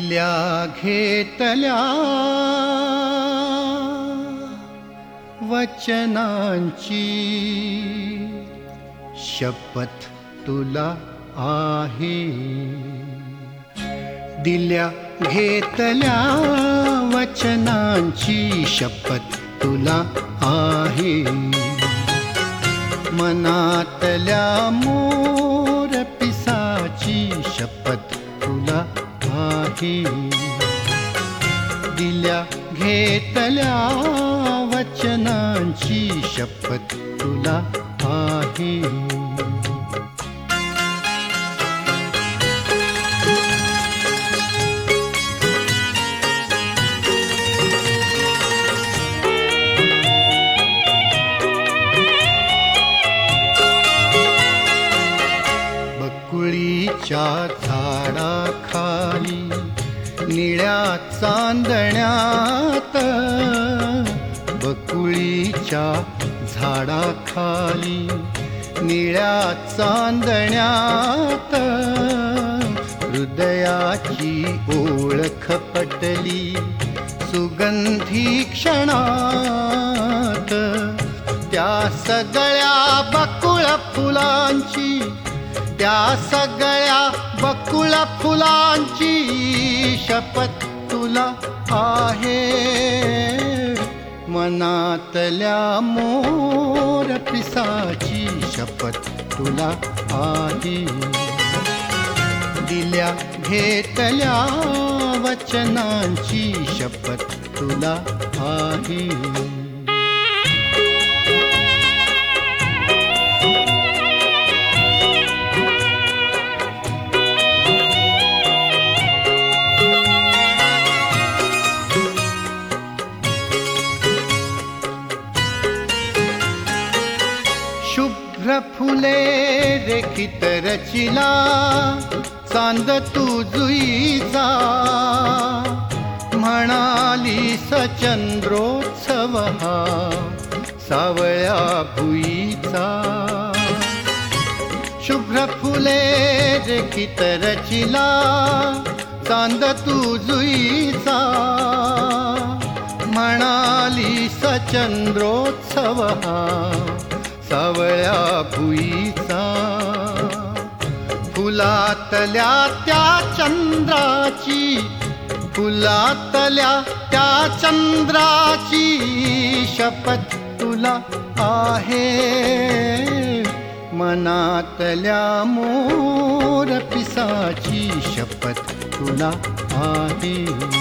दिल्या घेतल्या वचनांची शपथ तुला आहे. दिल्या घेतल्या वचनांची शपथ तुला आहे. मनातल्या मोर पिसाची शपथ तुला आहे. दिल्या घेतल्या वचनांची शपथ तुला आहे. बकुळीच्या झाडाखाली निळ्या चांदण्यात, बकुळीच्या झाडाखाली निळ्या चांदण्यात हृदयाची ओळख पटली सुगंधी क्षणात. त्या सगळ्या बकुळ फुलांची, त्या सगळ्या बकुळ फुलांची शपथ तुला आहे. मनातल्या मोर पिसाची शपथ तुला आहे. दिल्या घेतल्या वचनांची शपथ तुला आहे. शुभ्र फुले रेखित रचिला चांद तू जुईचा. म्हणाली सचंद्रोत्सव हा सावळ्या भुईचा. शुभ्र फुले रेखित रचिला चांद तू जुईचा. म्हणाली सचंद्रोत्सव हा सावळ्या भुईचा. फुलातल्या त्या चंद्राची, फुलातल्या त्या चंद्राची शपथ तुला आहे. मनातल्या मोर पिसाची शपथ तुला आहे.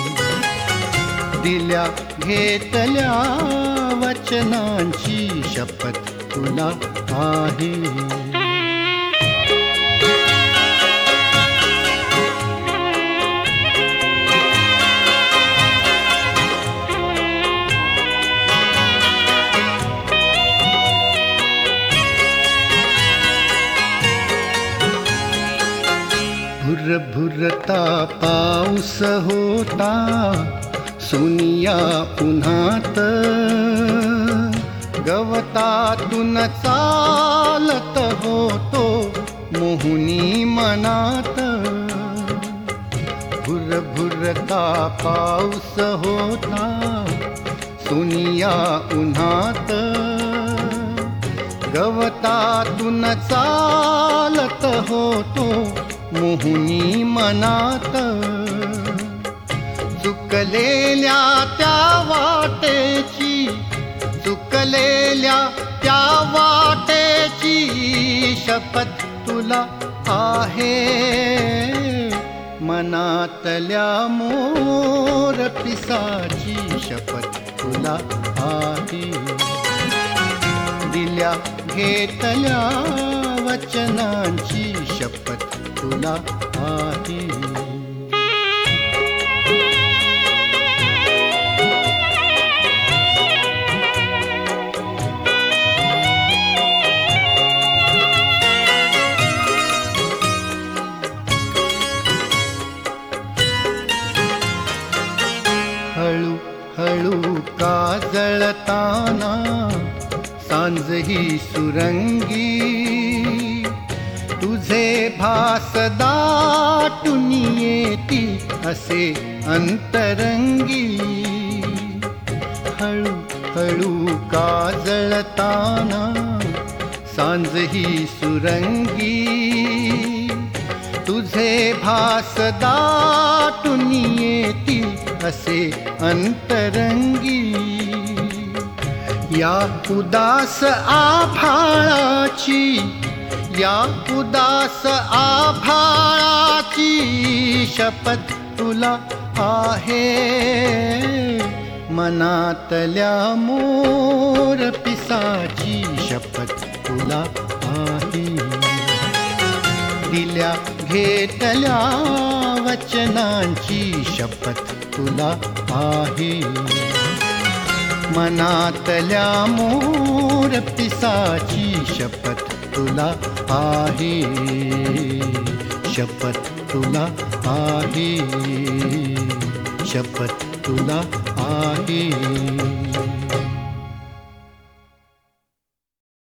दिल्या घेतल्या वचनांची शपथ तुला आहे. भुरभुरता पाऊस होता सुनिया उन्हात. गवतातून चालत होतो मोहुनी मनात. भुरभुरता पाऊस होता सुनिया उन्हात. गवतातून चालत होतो मोहुनी मनात. चुकलेल्या त्या वाटेची, चुकलेल्या त्या वाटेची शपथ तुला आहे. मनातल्या मोर पिसाची शपथ तुला आहे. दिल्या घेतल्या वचनांची शपथ तुला आहे. हळू हळू काजळताना सांज ही सुरंगी. तू तुझे भास दाटून येती असे अंतरंगी, हळू हळू काजळताना सांज ही सुरंगी. तुझे भास दाटून येती असे अंतरंगी, या उदास आभाळाची, या उदास आभाळाची शपथ तुला आहे. मनातल्या मोर पिसाची शपथ तुला आहे. दिल्या घेतल्या वचनांची शपथ तुला आहे. मनातल्या मोर पिसाची शपथ तुला आहे. शपथ तुला आहे. शपथ तुला आहे.